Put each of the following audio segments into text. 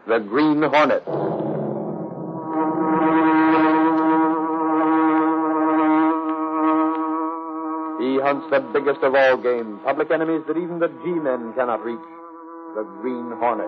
The Green Hornet. He hunts the biggest of all game, public enemies that even the G-men cannot reach. The Green Hornet.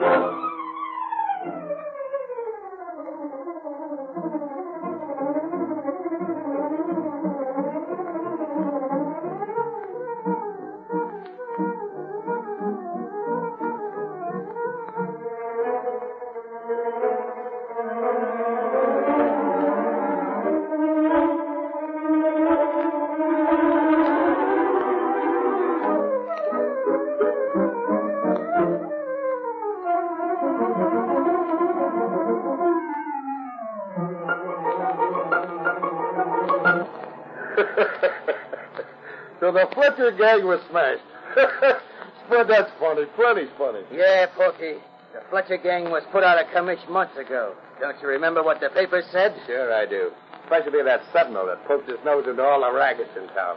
So the Fletcher gang was smashed. But that's funny. Plenty funny. Yeah, Porky. The Fletcher gang was put out of commission months ago. Don't you remember what the papers said? Sure I do. Especially that sentinel that poked his nose into all the rackets in town.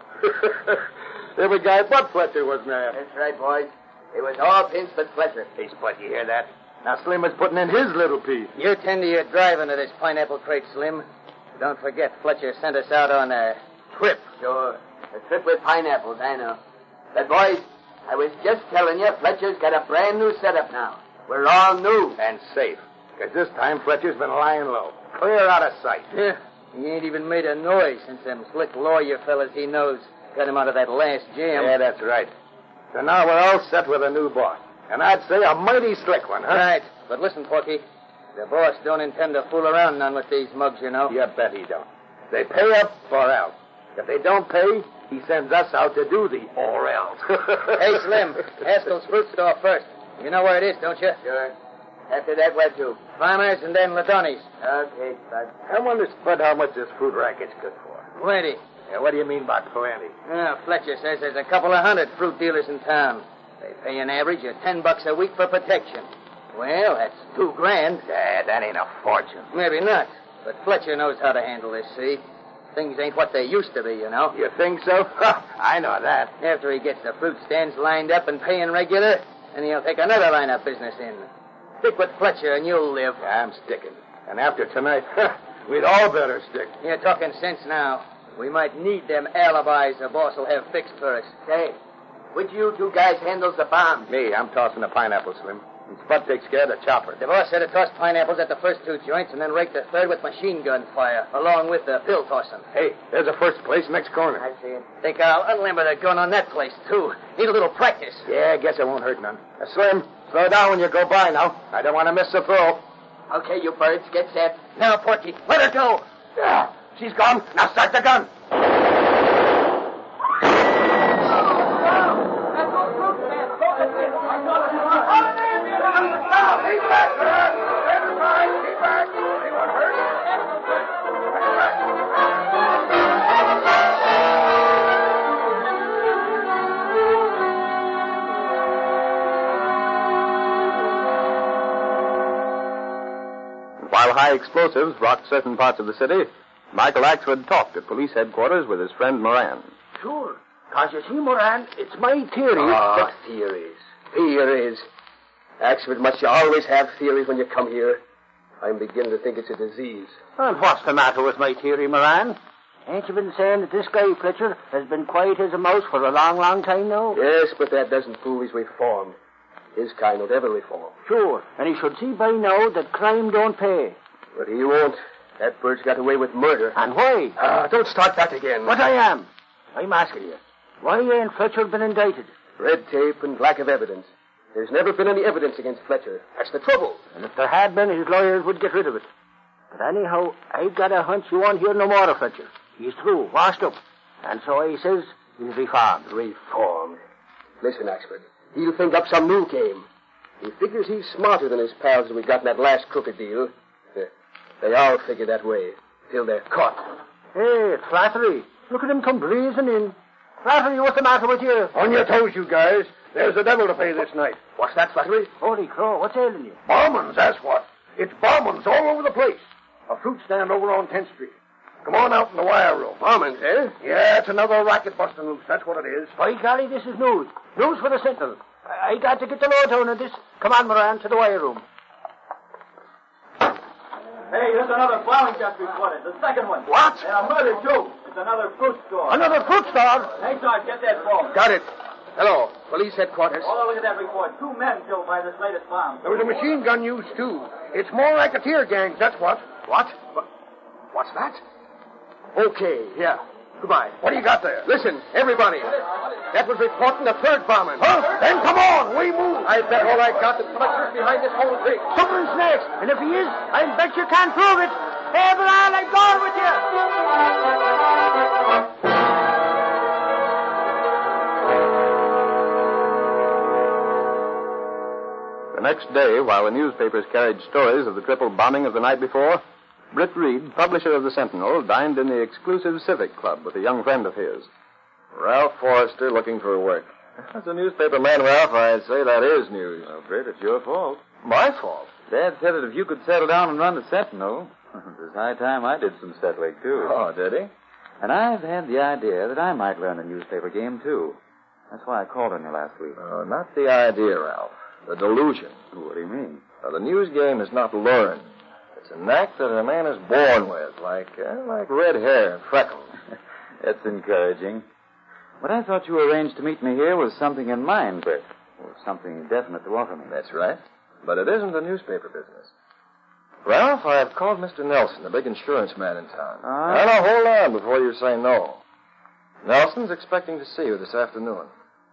Every guy but Fletcher was mad. That's right, boys. It was all pins but Fletcher. Hey, Spud, you hear that? Now Slim is putting in his little piece. You tend to your driving of this pineapple crate, Slim. Don't forget, Fletcher sent us out on a trip. Sure. A trip with pineapples, I know. But, boys, I was just telling you, Fletcher's got a brand new setup now. We're all new. And safe. Because this time Fletcher's been lying low. Clear out of sight. Yeah. He ain't even made a noise since them slick lawyer fellas he knows got him out of that last jam. Yeah, that's right. So now we're all set with a new boss. And I'd say a mighty slick one, huh? Right. But listen, Porky. The boss don't intend to fool around none with these mugs, you know. You bet he don't. They pay up or else. If they don't pay, he sends us out to do the or else. Hey, Slim. Haskell's fruit store first. You know where it is, don't you? Sure. After that, where to? Farmers and then Ladoni's. Okay, Spud. I wonder, Spud, how much this fruit racket's good for. Plenty. Yeah, what do you mean by plenty? Fletcher says there's a couple of 100 fruit dealers in town. They pay an average of $10 a week for protection. Well, that's $2,000. Yeah, that ain't a fortune. Maybe not. But Fletcher knows how to handle this, see? Things ain't what they used to be, you know. You think so? I know that. After he gets the fruit stands lined up and paying regular, then he'll take another line of business in. Stick with Fletcher and you'll live. I'm sticking. And after tonight, we'd all better stick. You're talking sense now. We might need them alibis the boss will have fixed for us. Say, which you two guys handles the bombs? Me, I'm tossing the pineapple, Slim. And Spud takes care of the chopper. The boss said to toss pineapples at the first two joints and then rake the third with machine gun fire, along with the pill tossing. Hey, there's a first place next corner. I see it. Think I'll unlimber the gun on that place, too. Need a little practice. Yeah, I guess it won't hurt none. Slim, slow down when you go by now. I don't want to miss the throw. Okay, you birds, get set. Now, Porky, let her go. Yeah, she's gone. Now start the gun. While high explosives rocked certain parts of the city, Michael Axford talked at police headquarters with his friend Moran. Sure. Because you see, Moran, it's my theory Oh, theories. Theories. Axford, must you always have theories when you come here? I'm beginning to think it's a disease. And what's the matter with my theory, Moran? Ain't you been saying that this guy, Fletcher, has been quiet as a mouse for a long, long time now? Yes, but that doesn't prove he's reformed. His kind will never reform. Sure. And he should see by now that crime don't pay. But he won't. That bird's got away with murder. And why? Don't start that again. But I am. I'm asking you. Why ain't Fletcher been indicted? Red tape and lack of evidence. There's never been any evidence against Fletcher. That's the trouble. And if there had been, his lawyers would get rid of it. But anyhow, I've got a hunch you won't hear no more of Fletcher. He's through, washed up. And so he says he's reformed. Reformed. Listen, Axford. He'll think up some new game. He figures he's smarter than his pals we got in that last crooked deal. They all figure that way, till they're caught. Hey, it's Flattery. Look at him come breezing in. Flattery, what's the matter with you? On your toes, you guys. There's the devil to pay this night. What's that, Flattery? Holy crow, what's ailing you? Bombings, that's what. It's bombings all over the place. A fruit stand over on 10th Street. Come on out in the wire room. Bombings, eh? Yeah, it's another racket busting loose. That's what it is. By golly, this is news. News for the Sentinel. I got to get the lowdown on this. Come on, Moran, to the wire room. Hey, here's another filing just reported. The second one. What? And a murder, too. It's another fruit store. Another fruit store? Hey, Sarge, get that phone. Got it. Hello, police headquarters. Oh, look at that report. 2 men killed by this latest bomb. There was a machine gun used, too. It's more racketeer gangs, that's what. What? What's that? Okay, yeah. Goodbye. What do you got there? Listen, everybody. That was reporting the third bombing. Huh? Then come on, we move. I bet all I got that Fletcher's behind this whole thing. Someone's next. And if he is, I bet you can't prove it. Hey, but I'll let go with you. The next day, while the newspapers carried stories of the triple bombing of the night before, Britt Reed, publisher of the Sentinel, dined in the exclusive Civic Club with a young friend of his. Ralph Forrester looking for work. As a newspaper man, Ralph, I'd say that is news. Well, Britt, it's your fault. My fault? Dad said that if you could settle down and run the Sentinel, it was high time I did some settling, too. Oh, did he? And I've had the idea that I might learn the newspaper game, too. That's why I called on you last week. Oh, not the idea, Ralph. The delusion. What do you mean? Now, the news game is not learned. It's a knack that a man is born with, like red hair and freckles. That's encouraging. What I thought you arranged to meet me here was something in mind, Britt. Or something definite to offer me. That's right. But it isn't the newspaper business. Ralph, I have called Mr. Nelson, the big insurance man in town. Now, hold on before you say no. Nelson's expecting to see you this afternoon.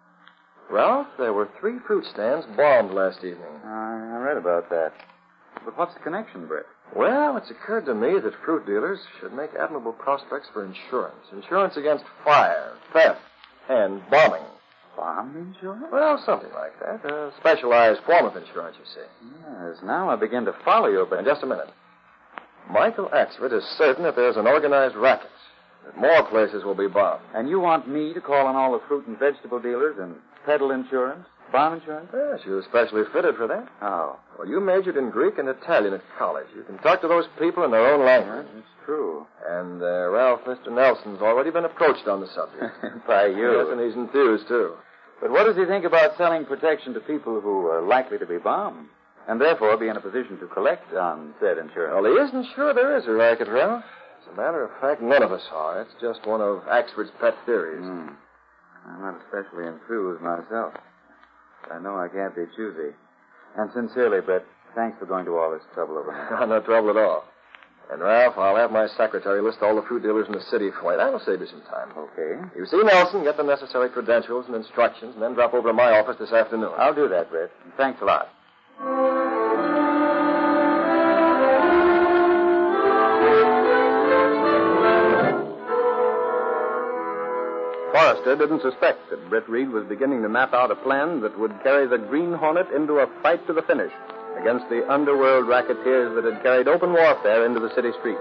Ralph, there were 3 fruit stands bombed last evening. I read about that. But what's the connection, Britt? Well, it's occurred to me that fruit dealers should make admirable prospects for insurance. Insurance against fire, theft, and bombing. Bomb insurance? Well, something like that. A specialized form of insurance, you see. Yes, now I begin to follow you, but... And just a minute. Michael Axford is certain that there's an organized racket, that more places will be bombed. And you want me to call on all the fruit and vegetable dealers and peddle insurance? Bomb insurance? Yes, you're especially fitted for that. Oh. Well, you majored in Greek and Italian at college. You can talk to those people in their own language. It's true. And, Ralph, Mr. Nelson's already been approached on the subject. By you. Yes, and he's enthused, too. But what does he think about selling protection to people who are likely to be bombed, and therefore be in a position to collect on said insurance? Well, he isn't sure there is a racket, Ralph. As a matter of fact, none of us are. It's just one of Axford's pet theories. I'm not especially enthused myself. I know I can't be choosy. And sincerely, Brett, thanks for going to all this trouble over me. No trouble at all. And, Ralph, I'll have my secretary list all the fruit dealers in the city for you. That'll save you some time. Okay. You see Nelson, get the necessary credentials and instructions, and then drop over to my office this afternoon. I'll do that, Brett. Thanks a lot. Forrester didn't suspect that Britt Reed was beginning to map out a plan that would carry the Green Hornet into a fight to the finish against the underworld racketeers that had carried open warfare into the city streets.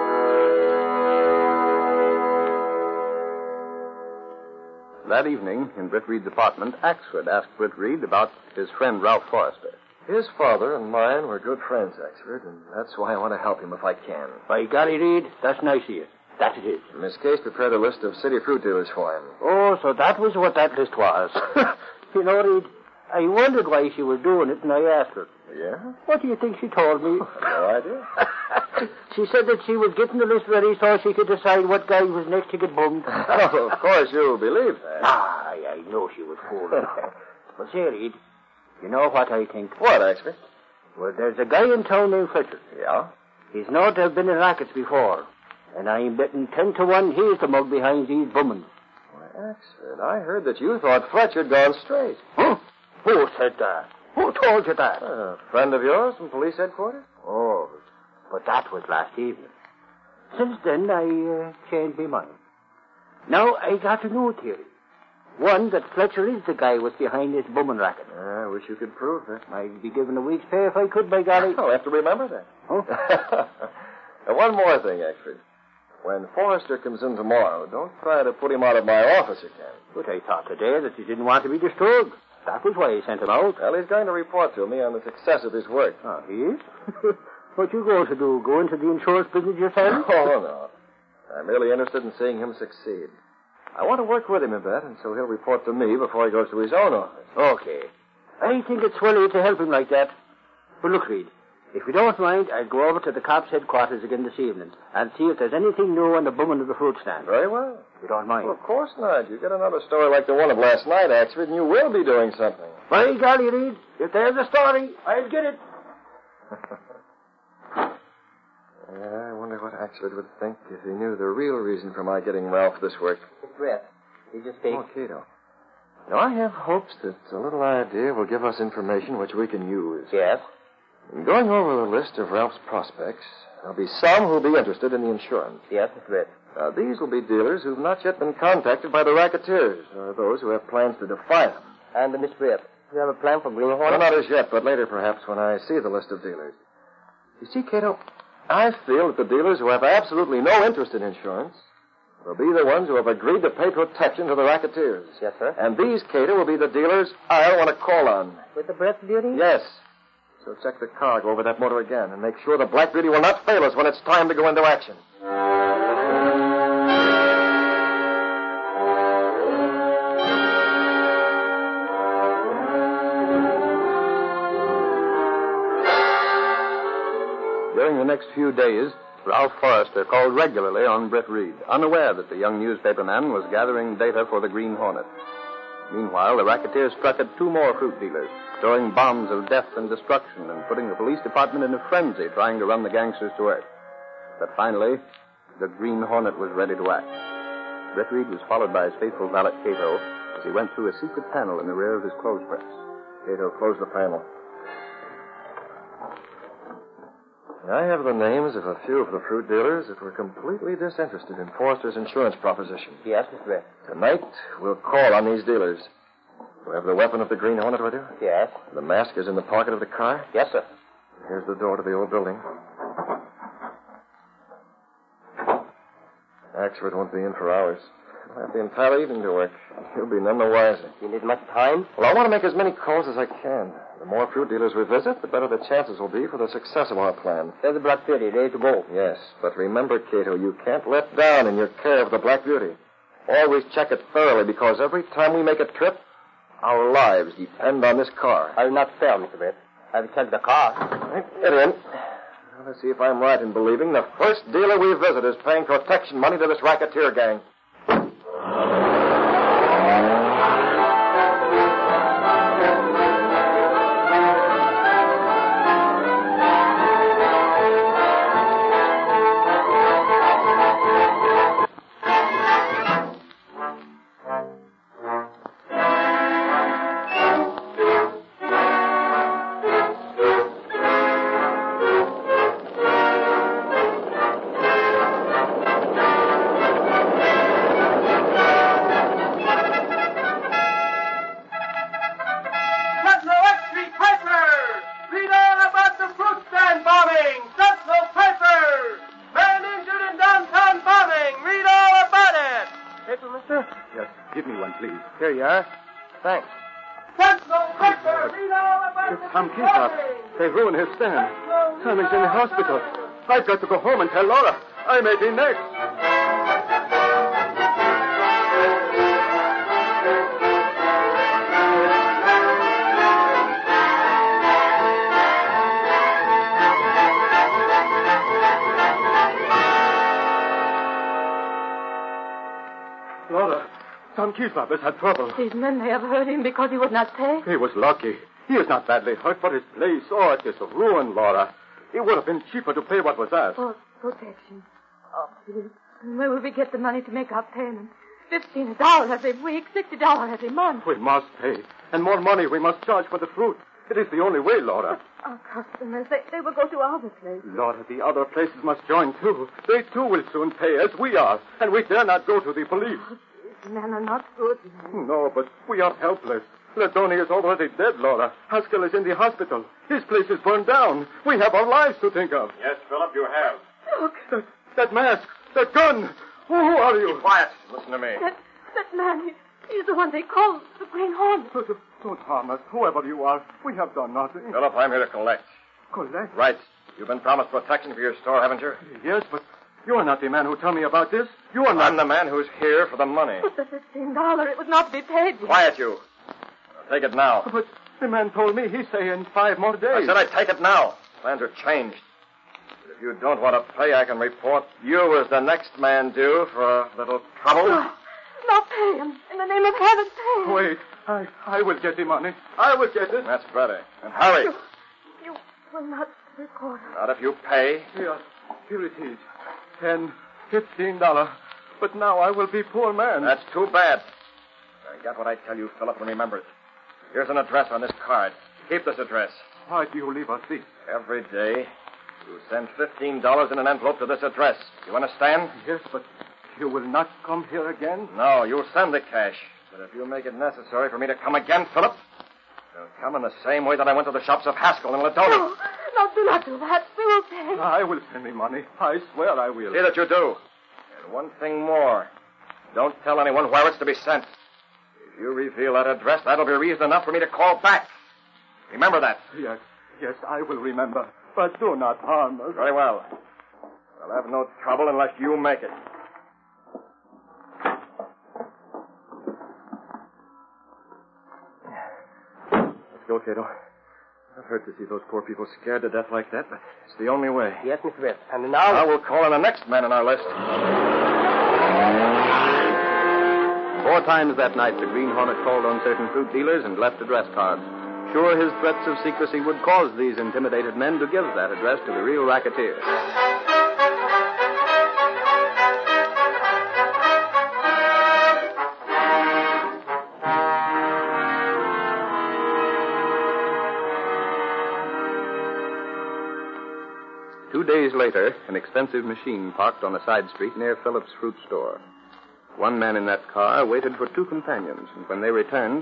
That evening, in Britt Reed's apartment, Axford asked Britt Reed about his friend Ralph Forrester. His father and mine were good friends, Axford, and that's why I want to help him if I can. By golly, Reed, that's nice of you. That it is. Miss Case prepared a list of city fruit dealers for him. Oh, so that was what that list was. You know, Reed, I wondered why she was doing it, and I asked her. Yeah? What do you think she told me? No idea. She said that she was getting the list ready so she could decide what guy was next to get bummed. Oh, of course you believe that. I know she was fooling. But say, Reed, you know what I think? What, Axford? Well, there's a guy in town named Fletcher. Yeah? He's known to have been in rackets before. And I'm betting 10 to 1 he's the mug behind these bummings. Why, Axford, I heard that you thought Fletcher'd gone straight. Huh? Who said that? Who told you that? A friend of yours from police headquarters? Oh, but that was last evening. Since then, I changed my mind. Now, I got a new theory. One, that Fletcher is the guy who was behind this bumming racket. I wish you could prove that. I'd be given a week's pay if I could, by golly. I'll have to remember that. Huh? And one more thing, Axford. When Forrester comes in tomorrow, don't try to put him out of my office again. But I thought today that he didn't want to be disturbed. That was why I sent him out. Well, he's going to report to me on the success of his work. Oh, he is? What you going to do? Go into the insurance business yourself? Oh, no. I'm merely interested in seeing him succeed. I want to work with him a bit, and so he'll report to me before he goes to his own office. Okay. I think it's swell to help him like that. But look, Reed, If you don't mind, I'll go over to the cops' headquarters again this evening and see if there's anything new on the booming of the fruit stand. Very well. If you don't mind. Well, of course not. You get another story like the one of last night, Axford, and you will be doing something. By golly, Reed, if there's a story, I'll get it. Yeah, I wonder what Axford would think if he knew the real reason for my getting Ralph this work. It's Brett. He just speak. Oh, Cato. Now, I have hopes that a little idea will give us information which we can use. Yes? In going over the list of Ralph's prospects, there'll be some who'll be interested in the insurance. Yes, it's Brett. Now, these will be dealers who've not yet been contacted by the racketeers, or those who have plans to defy them. And Miss Brett, do you have a plan for Greenhorn? Well, not as yet, but later perhaps when I see the list of dealers. You see, Cato, I feel that the dealers who have absolutely no interest in insurance will be the ones who have agreed to pay protection to the racketeers. Yes, sir. And these, Cato, will be the dealers I'll want to call on. With the Brett Beauty? Yes. So check the car, go over that motor again, and make sure the Black Beauty will not fail us when it's time to go into action. During the next few days, Ralph Forrester called regularly on Brett Reed, unaware that the young newspaperman was gathering data for the Green Hornet. Meanwhile, the racketeers struck at 2 more fruit dealers, throwing bombs of death and destruction and putting the police department in a frenzy trying to run the gangsters to earth. But finally, the Green Hornet was ready to act. Brett Reed was followed by his faithful valet, Cato, as he went through a secret panel in the rear of his clothes press. Cato, close the panel. I have the names of a few of the fruit dealers that were completely disinterested in Forrester's insurance proposition. Yes, Mr. Brett. Tonight, we'll call on these dealers. You have the weapon of the Green Hornet with you? Yes. The mask is in the pocket of the car? Yes, sir. Here's the door to the old building. Axford won't be in for hours. I'll have the entire evening to work. He'll be none the wiser. You need much time? Well, I want to make as many calls as I can. The more fruit dealers we visit, the better the chances will be for the success of our plan. There's the Black Beauty, ready to go. Yes, but remember, Cato, you can't let down in your care of the Black Beauty. Always check it thoroughly, because every time we make a trip, our lives depend on this car. I'll not fail, Mr. Brett. I'll check the car. Right, get in. Now, let's see if I'm right in believing the first dealer we visit is paying protection money to this racketeer gang. Here you are. Thanks. It's Tom Keesop. They ruined his stand. Tommy's in the hospital. I've got to go home and tell Laura. I may be next. Laura, Tom Keesop has had trouble. These men may have hurt him because he would not pay. He was lucky. He is not badly hurt, but his place, it is ruined, Laura. It would have been cheaper to pay what was asked. For protection. Oh, please. Where will we get the money to make our payment? $15 every week, $60 every month. We must pay. And more money we must charge for the fruit. It is the only way, Laura. Our customers, they will go to other places. Laura, the other places must join, too. They, too, will soon pay, as we are. And we dare not go to the police. These men are not good men. No, but we are helpless. Ladoni is already dead, Laura. Haskell is in the hospital. His place is burned down. We have our lives to think of. Yes, Philip, you have. Look. That mask. That gun. Who are you? Keep quiet. Listen to me. That man, he's the one they call the Green Hornet. Don't harm us, whoever you are. We have done nothing. Philip, I'm here to collect. Collect? Right. You've been promised protection for your store, haven't you? Yes, but you are not the man who told me about this. You are not. I'm the man who's here for the money. But the $15, it was not to be paid yet. Quiet, you. I'll take it now. But the man told me he'd say in 5 more days. I said I'd take it now. Plans are changed. But if you don't want to pay, I can report you as the next man due for a little trouble. No, pay him. In the name of heaven, pay him. Wait. I will get the money. I will get it. That's better. And hurry. You will not record him. Not if you pay. Here it is. $10, $15. But now I will be poor man. That's too bad. I got what I tell you, Philip, and remember it. Here's an address on this card. Keep this address. Why do you leave us this? Every day, you send $15 in an envelope to this address. You understand? Yes, but you will not come here again? No, you'll send the cash. But if you make it necessary for me to come again, Philip, you'll come in the same way that I went to the shops of Haskell and Ladona. No, do not do that. We will pay. I will send the money. I swear I will. See that you do. And one thing more. Don't tell anyone where it's to be sent. If you reveal that address, that'll be reason enough for me to call back. Remember that. Yes, I will remember. But do not harm us. Very well. I'll have no trouble unless you make it. Let's go, Cato. I've hurt to see those poor people scared to death like that, but it's the only way. Yes, Mr. Biff. And now... Now we'll call in the next man on our list. 4 times that night, the Green Hornet called on certain fruit dealers and left address cards. Sure, his threats of secrecy would cause these intimidated men to give that address to the real racketeer. Two days later, an expensive machine parked on a side street near Philip's fruit store. One man in that car waited for 2 companions, and when they returned...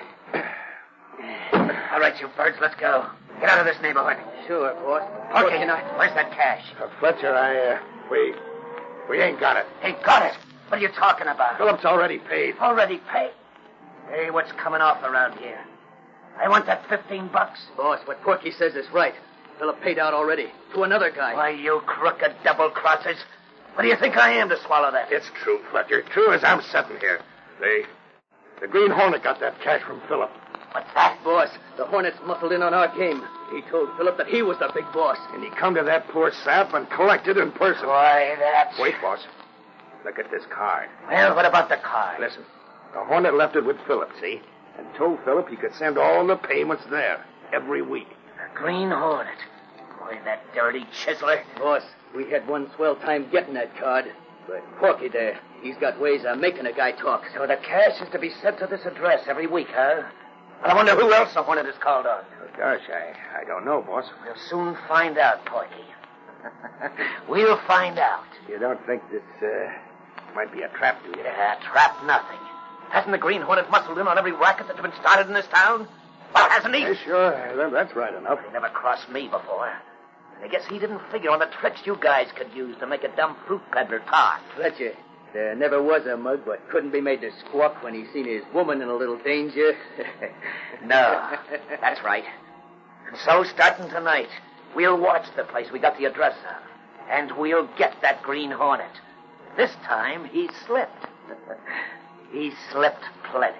All right, you birds, let's go. Get out of this neighborhood. Sure, boss. Okay, where's that cash? Fletcher, we ain't got it. Ain't got it? What are you talking about? Philip's already paid. Already paid? Hey, what's coming off around here? I want that $15. Boss, what Porky says is right. Philip paid out already. To another guy. Why, you crooked double-crossers. What do you think I am to swallow that? It's true, Fletcher. True as I'm sitting here. The Green Hornet got that cash from Philip. What's that? Boss, the Hornet's muscled in on our game. He told Philip that he was the big boss. And he come to that poor sap and collected in person. Why, that's... Wait, boss. Look at this card. Well, what about the card? Listen. The Hornet left it with Philip, see? And told Philip he could send all the payments there every week. The Green Hornet. Boy, that dirty chiseler. Boss, we had one swell time getting that card. But Porky there, he's got ways of making a guy talk. So the cash is to be sent to this address every week, huh? I wonder who else the Hornet is called on. Oh, gosh, I don't know, boss. We'll soon find out, Porky. We'll find out. You don't think this might be a trap, do you? Yeah, trap nothing. Hasn't the Green Hornet muscled in on every racket that's been started in this town? Well, hasn't he? Yeah, sure. That's right enough. He never crossed me before. And I guess he didn't figure on the tricks you guys could use to make a dumb fruit peddler talk. Fletcher, there never was a mug but couldn't be made to squawk when he seen his woman in a little danger. No, that's right. And so, starting tonight, we'll watch the place we got the address of. And we'll get that Green Hornet. This time, he slipped. He slipped plenty.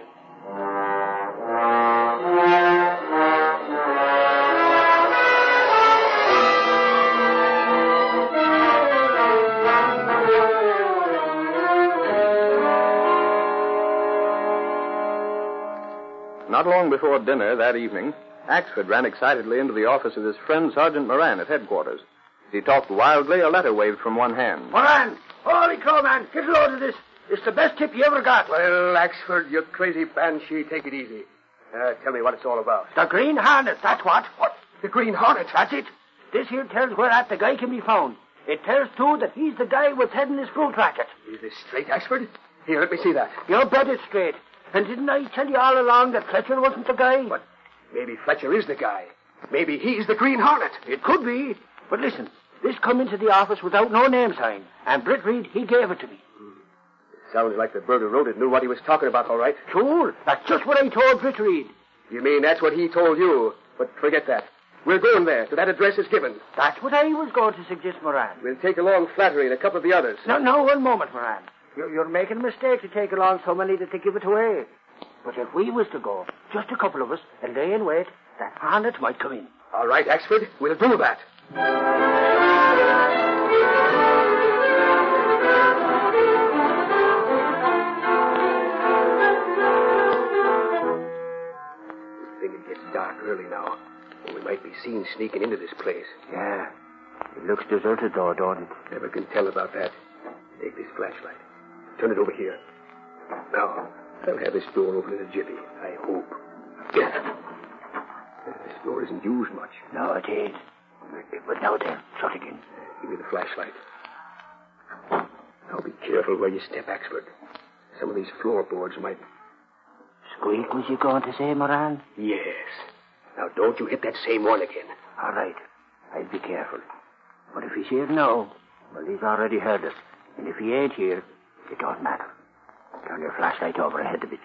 Not long before dinner that evening, Axford ran excitedly into the office of his friend Sergeant Moran at headquarters. As he talked wildly, a letter waved from one hand. Moran! Holy crow, man! Get a load of this. It's the best tip you ever got. Well, Axford, you crazy banshee, take it easy. Tell me what it's all about. The Green Hornet, that's what. What? The Green Hornet, that's it. This here tells where the guy can be found. It tells, too, that he's the guy what's heading this fruit racket. Is this straight, Axford? Here, let me see that. You bet it's straight. And didn't I tell you all along that Fletcher wasn't the guy? But maybe Fletcher is the guy. Maybe he's the Green Hornet. It could be. But listen, this come into the office without no name sign. And Britt Reed, he gave it to me. It sounds like the bird who wrote it knew what he was talking about, all right. Sure. That's just what I told Britt Reed. You mean that's what he told you? But forget that. We're going there, to that address is given. That's what I was going to suggest, Moran. We'll take along Flattery and a couple of the others. No, one moment, Moran. You're making a mistake to take along so many that they give it away. But if we was to go, just a couple of us, and lay in wait, that Hornet might come in. All right, Axford, we'll do that. I think it gets dark early now. And we might be seen sneaking into this place. Yeah. It looks deserted, though, don't it? Never can tell about that. Take this flashlight. Turn it over here. Now, I'll have this door open in a jiffy. I hope. This door isn't used much. No, it ain't. But now they're shut again. Give me the flashlight. Now be careful where you step, Axford. Some of these floorboards might... Squeak, was you going to say, Moran? Yes. Now, don't you hit that same one again. All right. I'll be careful. But if he's here now, well, he's already heard us. And if he ain't here, it don't matter. Turn your flashlight over ahead a bit.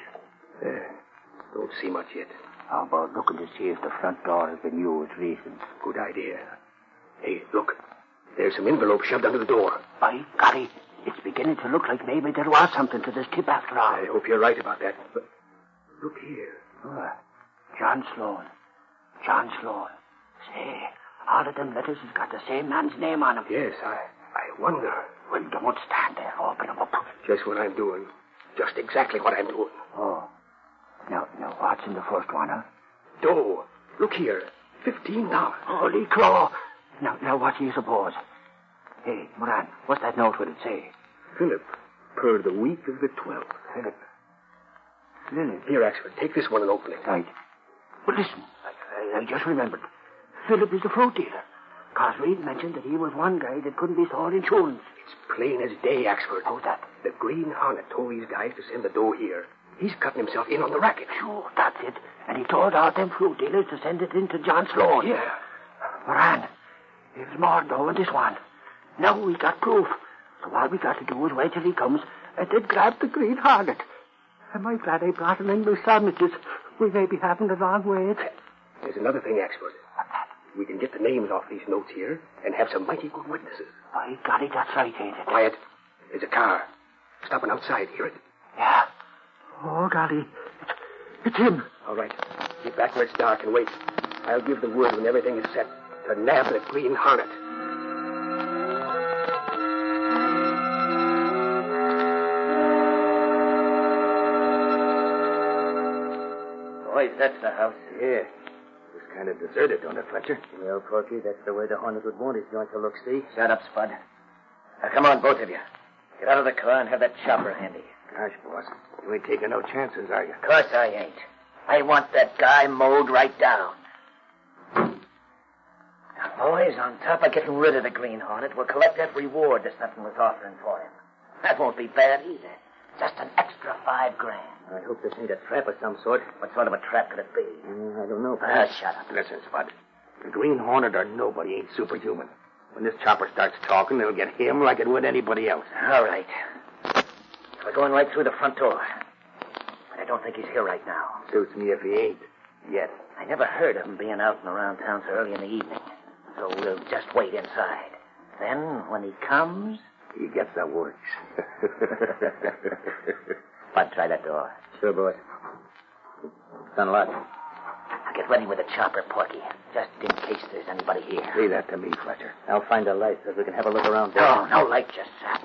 Don't see much yet. How about looking to see if the front door has been used recent? Good idea. Hey, look. There's some envelope shoved under the door. By golly, it's beginning to look like maybe there was something to this tip after all. I hope you're right about that. But look here. Oh, John Sloan. John Sloan. Say, all of them letters has got the same man's name on them. Yes, I wonder. Well, don't stand there. Open them up. Just what I'm doing. Just exactly what I'm doing. Oh. Now, what's in the first one, huh? Dough. Look here. $15. Holy claw. Now, what do you suppose? Hey, Moran, what's that note would it say? Philip, per the week of the 12th. Philip. Here, Axford, take this one and open it. Right. But listen, I just remembered. Philip is the fruit dealer. Cos Reed mentioned that he was one guy that couldn't be sold insurance. It's plain as day, Axford. How's that? The Green Hornet told these guys to send the dough here. He's cutting himself in on the racket. Sure, that's it. And he told all them fruit dealers to send it in to John Sloan. Yeah. Moran, there's more dough in this one. Now we got proof. So all we got to do is wait till he comes and then grab the Green Hornet. Am I glad I brought him in with sandwiches? We may be having a long wait. There's another thing, Axford. We can get the names off these notes here and have some mighty good witnesses. By golly, that's right, ain't it? Quiet. There's a car. Stopping outside. Hear it? Yeah. Oh, golly. It's him. All right. Get back where it's dark and wait. I'll give the word when everything is set to nab the Green Hornet. Boys, that's the house. Yeah. It's kind of deserted, don't it, Fletcher? Well, Porky, that's the way the Hornet would want his joint to look, see? Shut up, Spud. Now, come on, both of you. Get out of the car and have that chopper handy. Gosh, boss. You ain't taking no chances, are you? Of course I ain't. I want that guy mowed right down. Now, boys, on top of getting rid of the Green Hornet, we'll collect that reward that Sutton was offering for him. That won't be bad either. Just an extra $5,000. I hope this ain't a trap of some sort. What sort of a trap could it be? I don't know. Shut up. Listen, Spud. The Green Hornet or nobody ain't superhuman. When this chopper starts talking, it'll get him like it would anybody else. All right. We're going right through the front door. But I don't think he's here right now. Suits me if he ain't. Yet. I never heard of him being out and around town so early in the evening. So we'll just wait inside. Then, when he comes... He gets the works. Bud, try that door. Sure, boss. It's unlocked. Get ready with a chopper, Porky, just in case there's anybody here. Leave that to me, Fletcher. I'll find a light so we can have a look around. No light, just sap.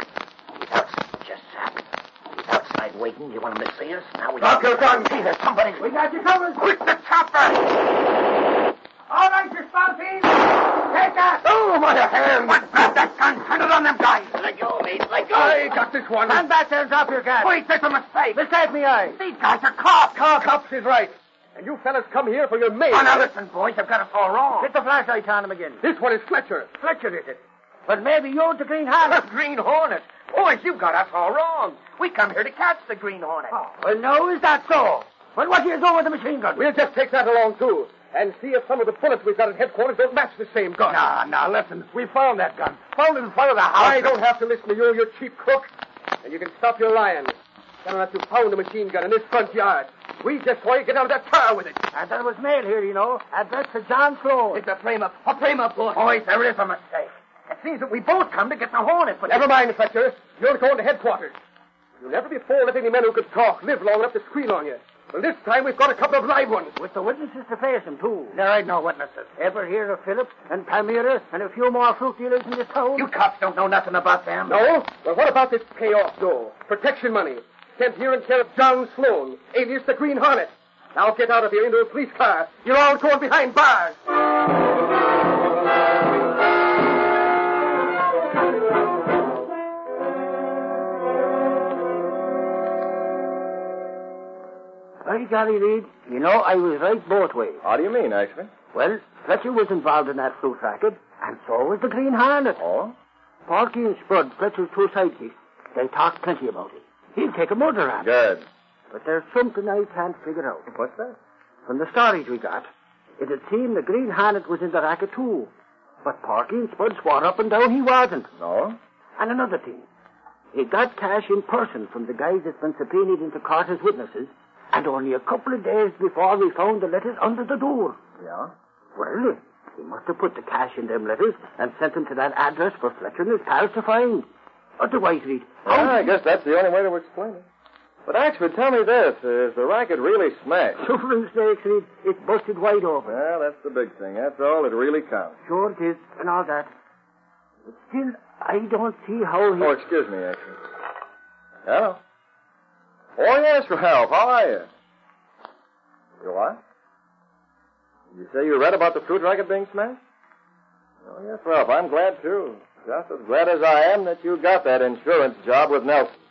He's outside waiting. You want him to see us? Now we... Drop your gun! See, there's somebody... We got you covered! Quick, the chopper! All right, you spouties! Take that! Oh, my hand! What? Grab that gun! Turn it on them guys! Let go, mate. Let go! I got this one. Stand back there and drop your gun. Wait, there's a mistake. Mistake me, eye. These guys are cops. Cops is right. And you fellas come here for your mate. Oh, now listen, boys. I've got us all wrong. Hit the flashlight on him again. This one is Fletcher. Fletcher, is it? But maybe you're the Green Hornet. The Green Hornet. Boys, you got us all wrong. We come here to catch the Green Hornet. Oh, well, no, is that so? Well, what do you do with the machine gun? We'll just take that along, too. And see if some of the bullets we've got at headquarters don't match the same gun. Now, listen. We found that gun. Found it in front of the house. I don't have to listen to you, you cheap crook. And you can stop your lying. Tell that you found a machine gun in this front yard. We just saw you get out of that car with it. And there was mail here, you know. Address to John Sloan. It's a frame-up. A frame-up, boss. Boys, there is a mistake. It seems that we both come to get the Hornet, but... Never mind, Fletcher. You're going to headquarters. You'll never before let any men who could talk live long enough to squeal on you. Well, this time we've got a couple of live ones. With the witnesses to face him, too. There ain't no witnesses. Ever hear of Phillips and Palmyra and a few more fruit dealers in this town? You cops don't know nothing about them. No? Well, what about this payoff, though? Protection money. Sent here in care of John Sloan, alias the Green Hornet. Now get out of here into a police car. You're all going behind bars. By golly, Reed, you know, I was right both ways. How do you mean, actually? Well, Fletcher was involved in that fruit racket, and so was the Green Hornet. Oh? Porky and Spud, Fletcher's two sidekicks, they talked plenty about it. He'll take a murder on it. Good. But there's something I can't figure out. What's that? From the stories we got, it'd seem the Green Hornet was in the racket, too. But Porky and Spud swore up and down he wasn't. No? And another thing. He got cash in person from the guys that's been subpoenaed into court as witnesses, and only a couple of days before we found the letters under the door. Yeah? Well, he must have put the cash in them letters and sent them to that address for Fletcher and his pals to find. Otherwise, Reed, I guess that's the only way to explain it. But actually, tell me this. Is the racket really smashed? Suffering snakes, Reed. It's busted wide open. Well, that's the big thing. That's all that really counts. Sure it is, and all that. But still, I don't see how he... Oh, excuse me, actually. Hello? Oh, yes, Ralph. How are you? You what? You say you read about the fruit racket being smashed? Oh, yes, Ralph. I'm glad, too. Just as glad as I am that you got that insurance job with Nelson.